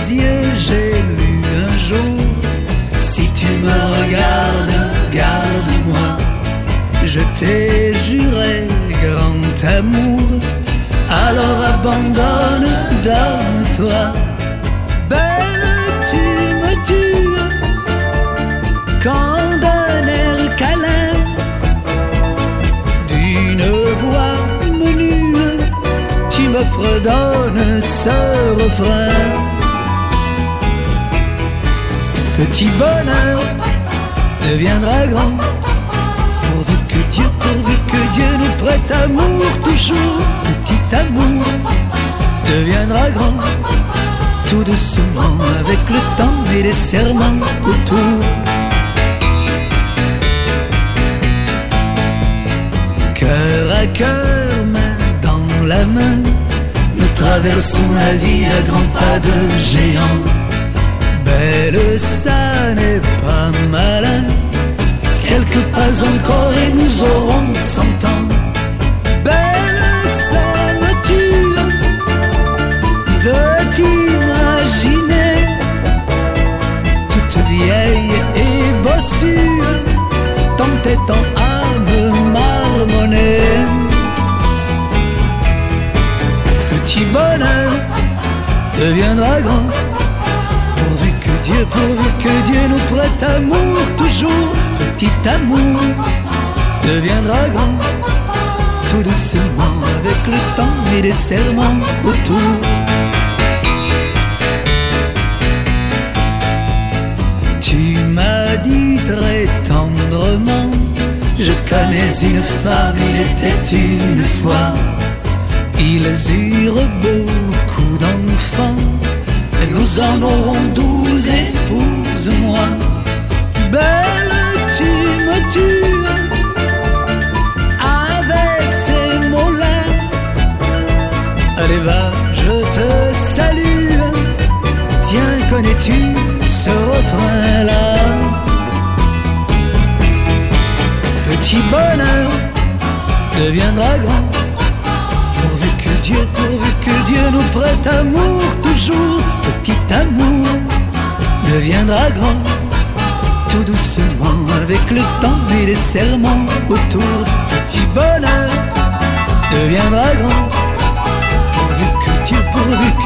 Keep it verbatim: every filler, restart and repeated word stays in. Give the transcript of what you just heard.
yeux, j'ai lu un jour: si tu me regardes, garde-moi. Je t'ai juré grand amour, alors abandonne, donne-toi. Belle, tu me tues quand d'un air câlin, d'une voix menue, tu me fredonnes ce refrain. Petit bonheur deviendra grand, pourvu que Dieu, pourvu que Dieu nous prête amour toujours. Petit amour deviendra grand, tout doucement avec le temps et les serments autour. Cœur à cœur, main dans la main, nous traversons la vie à grands pas de géant. Belle, ça n'est pas malin, quelques pas encore et nous aurons cent ans. Belle, ça me tue de t'imaginer toute vieille et bossue, tant et tant à me marmonner. Petit bonheur deviendra grand, pourvu que Dieu, pourvu que Dieu nous prête amour toujours. Petit amour deviendra grand, tout doucement avec le temps et des serments autour. Tu m'as dit très tendrement: je connais une femme, il était une fois. Ils eurent beaucoup d'enfants, et nous en aurons douze, épouse-moi. Belle, tu me tues avec ces mots-là. Allez va, je te salue. Tiens, connais-tu ce refrain-là? Petit bonheur deviendra grand, pourvu que Dieu, pourvu que Dieu nous prête amour toujours. Petit amour deviendra grand, tout doucement avec le temps et les serments autour. Petit bonheur deviendra grand, pourvu que Dieu, pourvu